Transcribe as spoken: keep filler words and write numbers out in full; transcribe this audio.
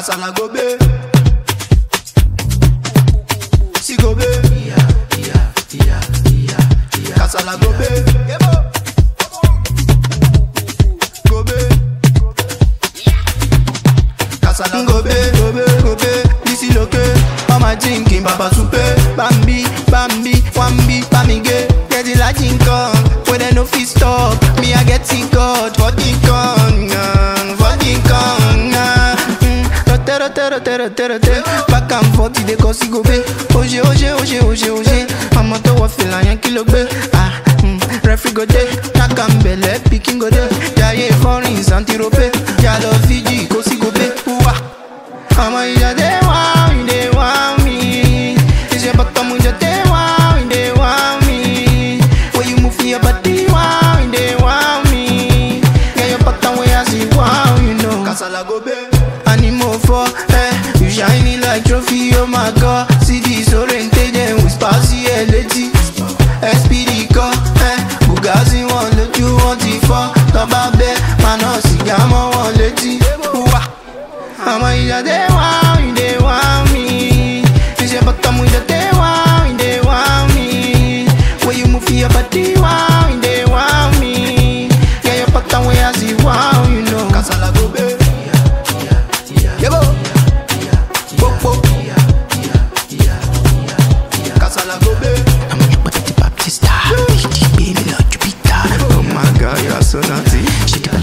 Kasala go be, si go be, Kasala go be, go be, Kasala go be, go be, go be. This is okay. All my drinking, Papa Soupe, Bambi, Bambi, Wambi, Bamige. Get it like income, where they no fit stop. Me I get it God for the con, for the con. Rote, rote, rote, rote, rote. Back and forth, they cause it go be. Oje, oje, oje, oje, oje. I'm out of feel like Yankee look be. Ah, referee go day. Knock and belly, picking go day. Jaye foreign, Santi-Rope. Jalo Fiji, cause it go be. Ooh, I'm a ija they want, they want me. It's your bottom, you they want, they want me. When you move your body, want, they want me. Get your bottom where I see, wow, you know. Kasala go be. Animal for, eh. You shiny like trophy, oh my God. See this orientation with spicy L A T. S P D car, eh. Bugatti one, let you want it for. Toba be, man, no cigar, one let it. I'm a ija they want, they want me. It's your bottom, you they want, they want me. When you move your body, want, they want me. Yeah, your bottom where I see, wow, you know. Kasala go be, yebo, popo. Kasala go be. I'm on your body, Baptista. Baby, love you, Peter. Oh my God, you are so naughty. Shake it.